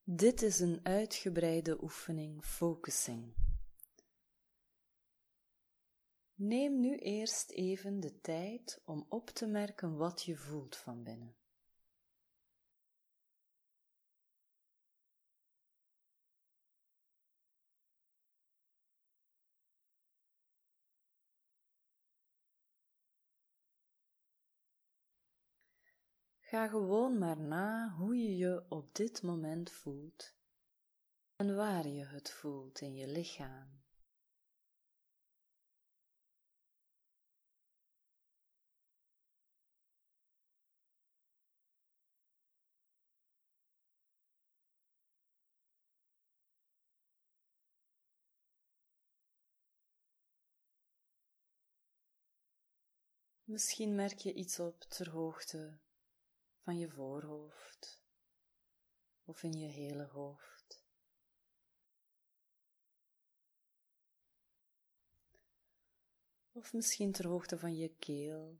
Dit is een uitgebreide oefening focusing. Neem nu eerst even de tijd om op te merken wat je voelt van binnen. Ga gewoon maar na hoe je je op dit moment voelt en waar je het voelt in je lichaam. Misschien merk je iets op ter hoogte van je voorhoofd of in je hele hoofd. Of misschien ter hoogte van je keel.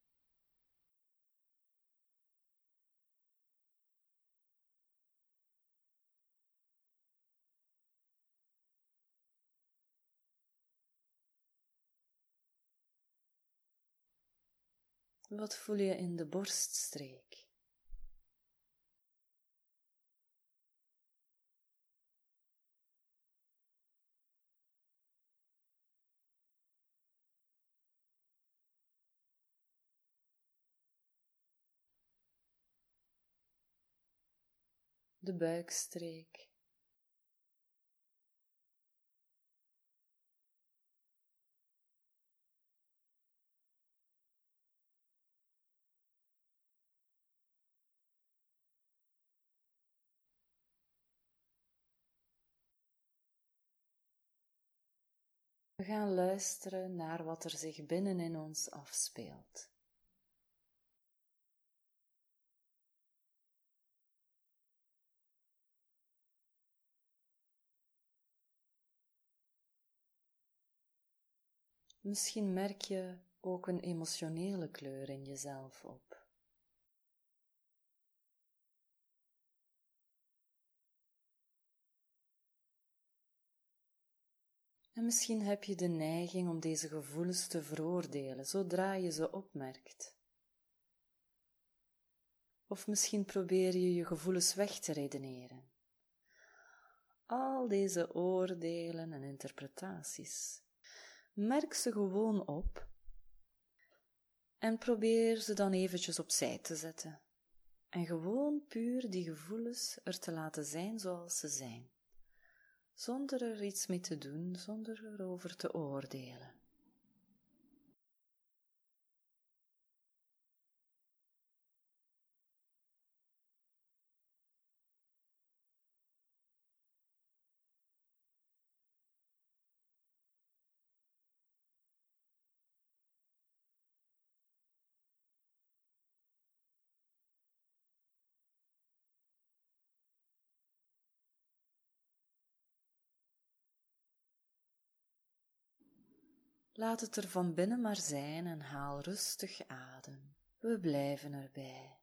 Wat voel je in de borststreek? De buikstreek. We gaan luisteren naar wat er zich binnenin ons afspeelt. Misschien merk je ook een emotionele kleur in jezelf op. En misschien heb je de neiging om deze gevoelens te veroordelen zodra je ze opmerkt. Of misschien probeer je je gevoelens weg te redeneren. Al deze oordelen en interpretaties. Merk ze gewoon op en probeer ze dan eventjes opzij te zetten. En gewoon puur die gevoelens er te laten zijn zoals ze zijn. Zonder er iets mee te doen, zonder erover te oordelen. Laat het er van binnen maar zijn en haal rustig adem. We blijven erbij.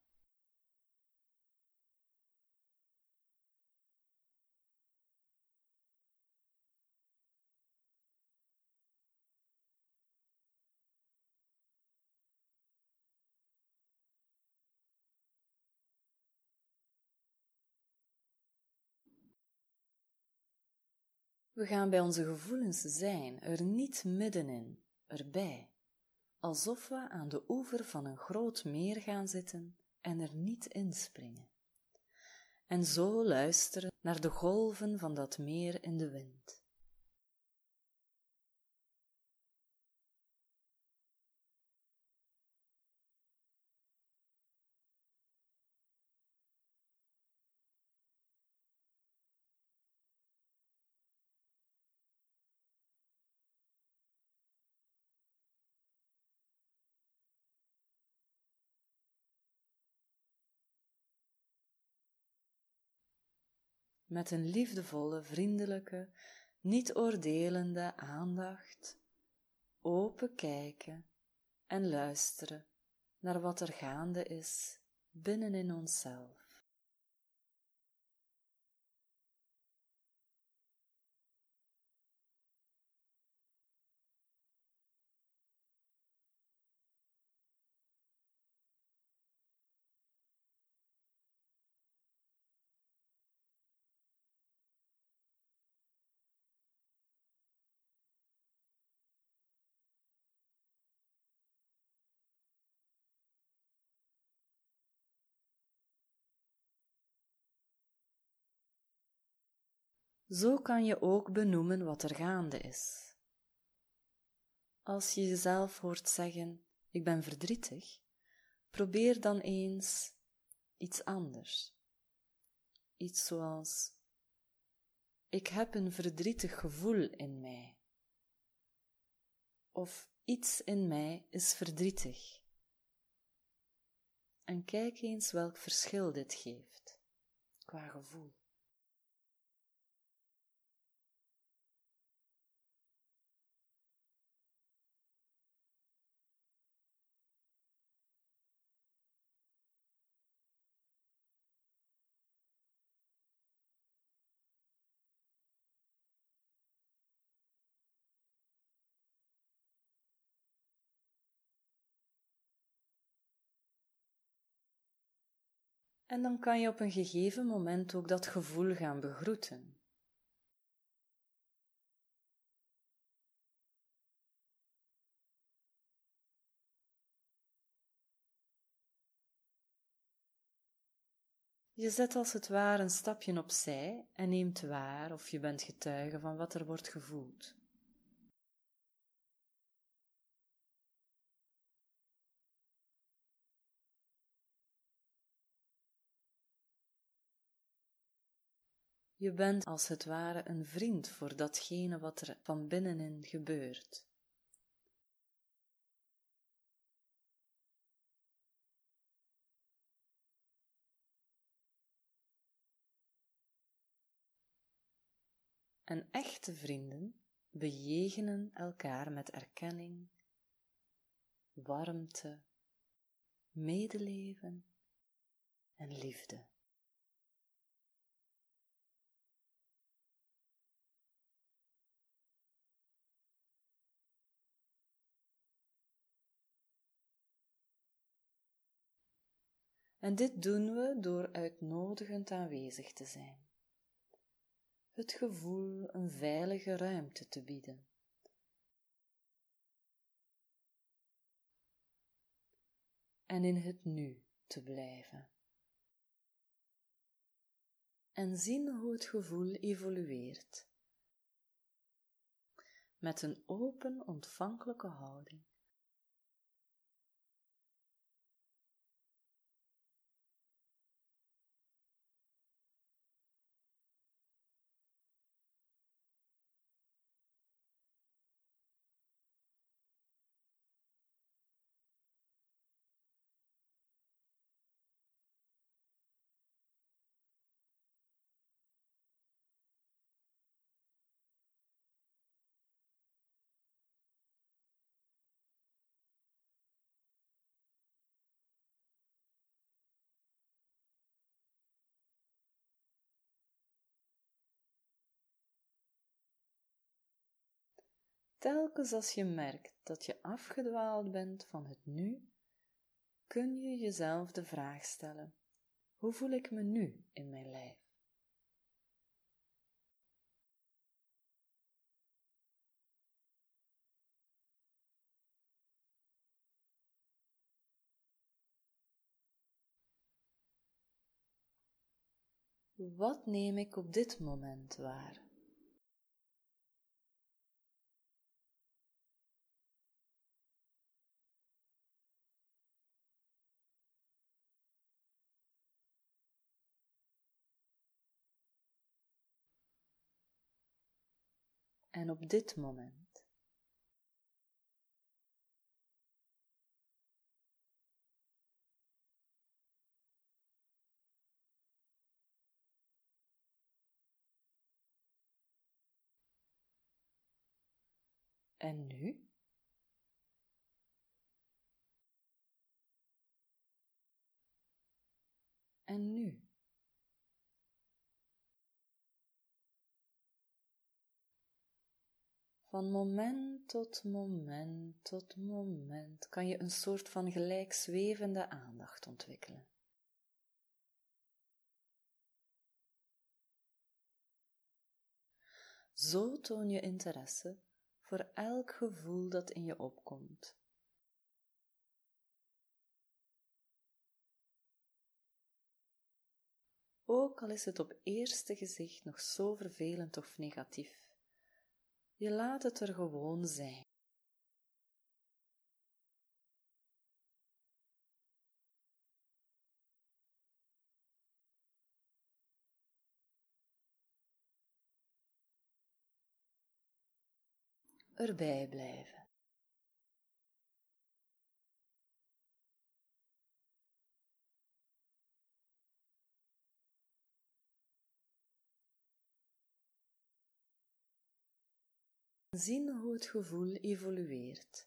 We gaan bij onze gevoelens zijn, er niet middenin, erbij, alsof we aan de oever van een groot meer gaan zitten en er niet inspringen. En zo luisteren naar de golven van dat meer in de wind. Met een liefdevolle, vriendelijke, niet oordelende aandacht, open kijken en luisteren naar wat er gaande is binnenin onszelf. Zo kan je ook benoemen wat er gaande is. Als je jezelf hoort zeggen, ik ben verdrietig, probeer dan eens iets anders. Iets zoals, ik heb een verdrietig gevoel in mij. Of iets in mij is verdrietig. En kijk eens welk verschil dit geeft, qua gevoel. En dan kan je op een gegeven moment ook dat gevoel gaan begroeten. Je zet als het ware een stapje opzij en neemt waar of je bent getuige van wat er wordt gevoeld. Je bent als het ware een vriend voor datgene wat er van binnenin gebeurt. En echte vrienden bejegenen elkaar met erkenning, warmte, medeleven en liefde. En dit doen we door uitnodigend aanwezig te zijn. Het gevoel een veilige ruimte te bieden. En in het nu te blijven. En zien hoe het gevoel evolueert. Met een open, ontvankelijke houding. Telkens als je merkt dat je afgedwaald bent van het nu, kun je jezelf de vraag stellen: hoe voel ik me nu in mijn lijf? Wat neem ik op dit moment waar? En op dit moment? En nu? En nu? Van moment tot moment tot moment kan je een soort van gelijkzwevende aandacht ontwikkelen. Zo toon je interesse voor elk gevoel dat in je opkomt. ook al is het op eerste gezicht nog zo vervelend of negatief. Je laat het er gewoon zijn. Erbij blijven. Zien hoe het gevoel evolueert.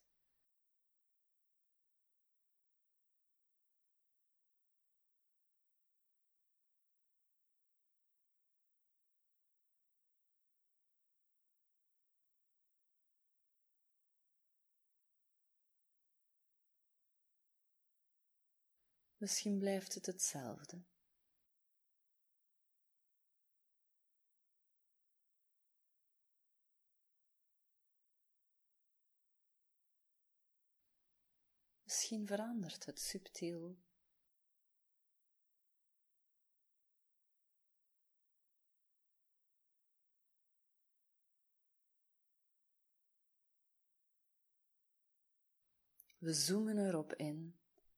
Misschien blijft het hetzelfde. Misschien verandert het subtiel. We zoomen erop in.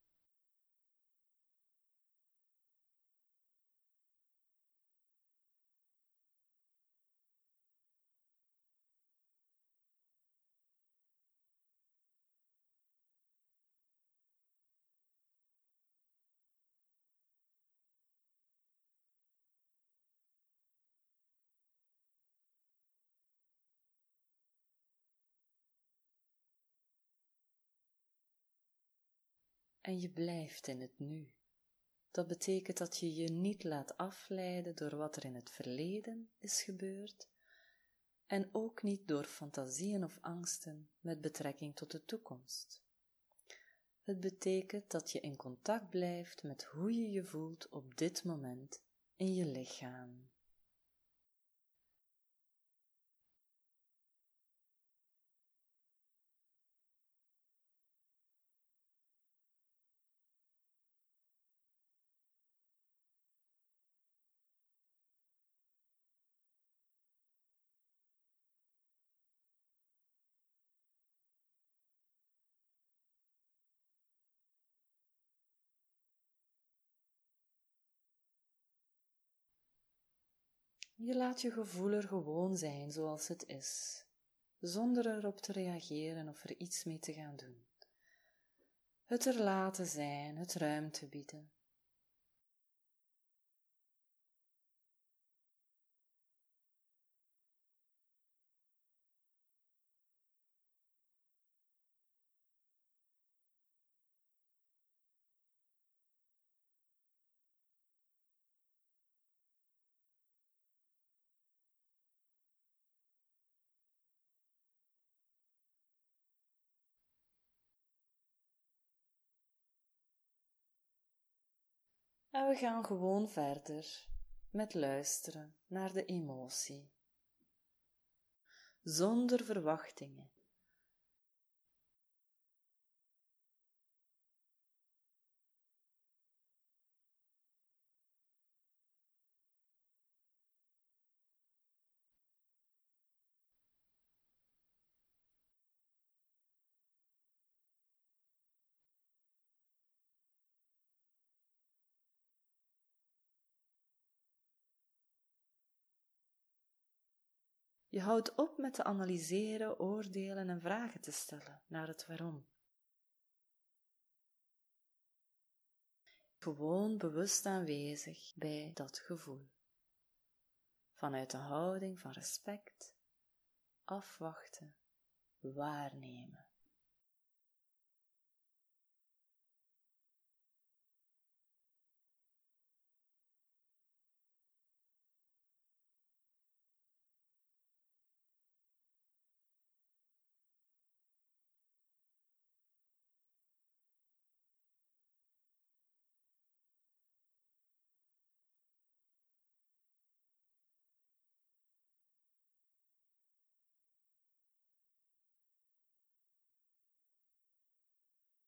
En je blijft in het nu. Dat betekent dat je je niet laat afleiden door wat er in het verleden is gebeurd en ook niet door fantasieën of angsten met betrekking tot de toekomst. Het betekent dat je in contact blijft met hoe je je voelt op dit moment in je lichaam. Je laat je gevoel er gewoon zijn zoals het is, zonder erop te reageren of er iets mee te gaan doen. Het er laten zijn, het ruimte bieden. En we gaan gewoon verder met luisteren naar de emotie, zonder verwachtingen. Je houdt op met te analyseren, oordelen en vragen te stellen naar het waarom. Gewoon bewust aanwezig bij dat gevoel. Vanuit een houding van respect, afwachten, waarnemen.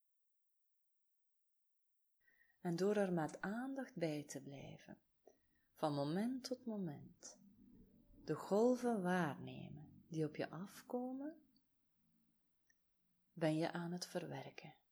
En door er met aandacht bij te blijven, van moment tot moment. De golven waarnemen die op je afkomen, ben je aan het verwerken.